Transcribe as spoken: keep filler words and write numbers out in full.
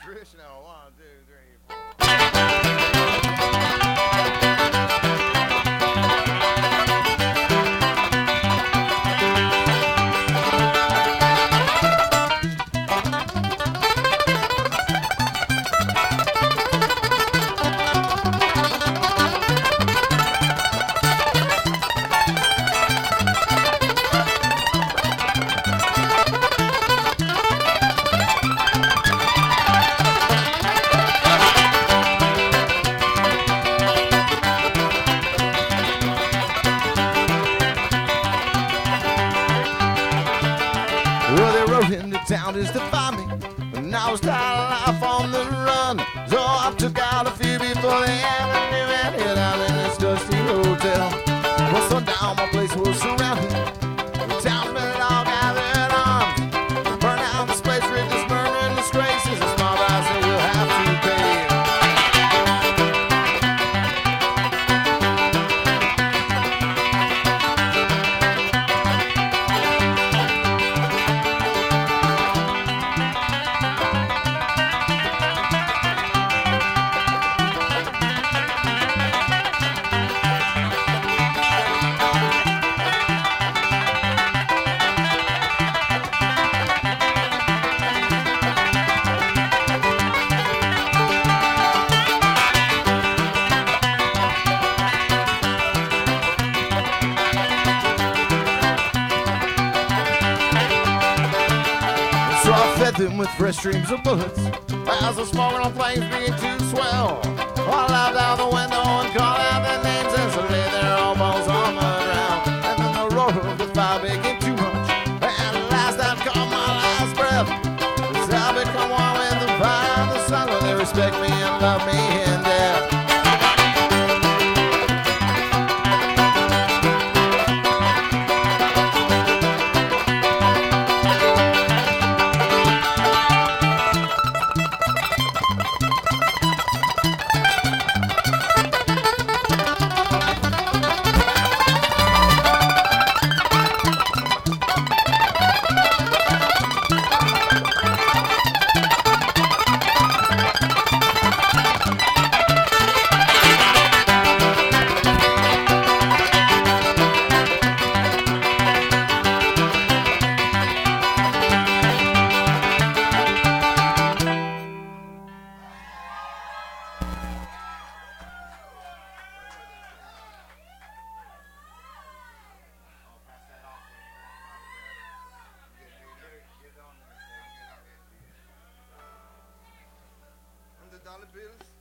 traditional. One, two, three, four. Well, they rode into town just to find me, and I was tired of life on the run. So I took out a few before they ever knew it. Hid out in this dusty hotel. Well, sundown, my place was surrounded. The townsmen had all gathered arms. Burn out this place, rid this murder and disgrace. Is a small price that we'll have to pay. So I fed them with fresh streams of bullets as the smoking on flames began to swell. I laughed out the window and called out their names as they lay their elbows on the ground. And then the roar of the fire became too much, and at last I caught my last breath. As I become one with the fire of the sun, will they respect me and love me in death? Dollar bills.